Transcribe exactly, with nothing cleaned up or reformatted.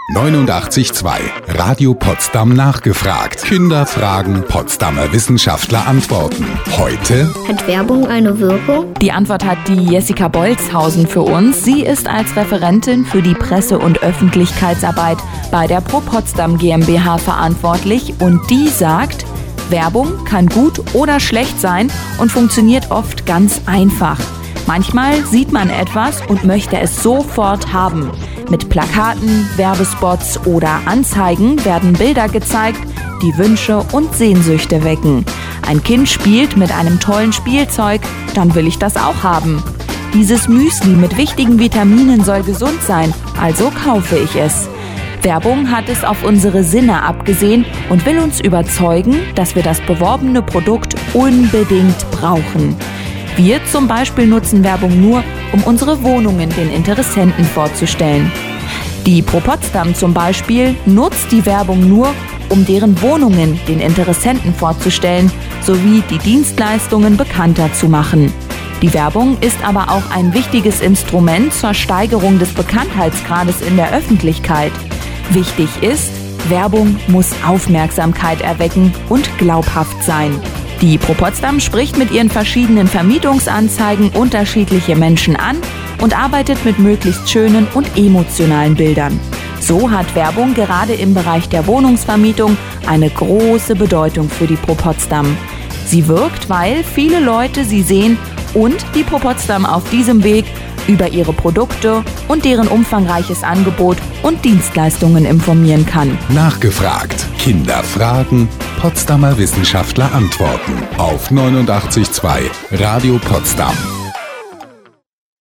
neunundachtzig Komma zwei. Radio Potsdam nachgefragt. Kinder fragen, Potsdamer Wissenschaftler antworten. Heute: Hat Werbung eine Wirkung? Die Antwort hat die Jessica Bolzhausen für uns. Sie ist als Referentin für die Presse- und Öffentlichkeitsarbeit bei der Pro Potsdam GmbH verantwortlich und die sagt, Werbung kann gut oder schlecht sein und funktioniert oft ganz einfach. Manchmal sieht man etwas und möchte es sofort haben. Mit Plakaten, Werbespots oder Anzeigen werden Bilder gezeigt, die Wünsche und Sehnsüchte wecken. Ein Kind spielt mit einem tollen Spielzeug, dann will ich das auch haben. Dieses Müsli mit wichtigen Vitaminen soll gesund sein, also kaufe ich es. Werbung hat es auf unsere Sinne abgesehen und will uns überzeugen, dass wir das beworbene Produkt unbedingt brauchen. Wir zum Beispiel nutzen Werbung nur, um unsere Wohnungen den Interessenten vorzustellen. Die Pro Potsdam zum Beispiel nutzt die Werbung nur, um deren Wohnungen den Interessenten vorzustellen, sowie die Dienstleistungen bekannter zu machen. Die Werbung ist aber auch ein wichtiges Instrument zur Steigerung des Bekanntheitsgrades in der Öffentlichkeit. Wichtig ist, Werbung muss Aufmerksamkeit erwecken und glaubhaft sein. Die Pro Potsdam spricht mit ihren verschiedenen Vermietungsanzeigen unterschiedliche Menschen an und arbeitet mit möglichst schönen und emotionalen Bildern. So hat Werbung gerade im Bereich der Wohnungsvermietung eine große Bedeutung für die Pro Potsdam. Sie wirkt, weil viele Leute sie sehen und die Pro Potsdam auf diesem Weg über ihre Produkte und deren umfangreiches Angebot und Dienstleistungen informieren kann. Nachgefragt. Kinder fragen, Potsdamer Wissenschaftler antworten. Auf neunundachtzig Komma zwei Radio Potsdam.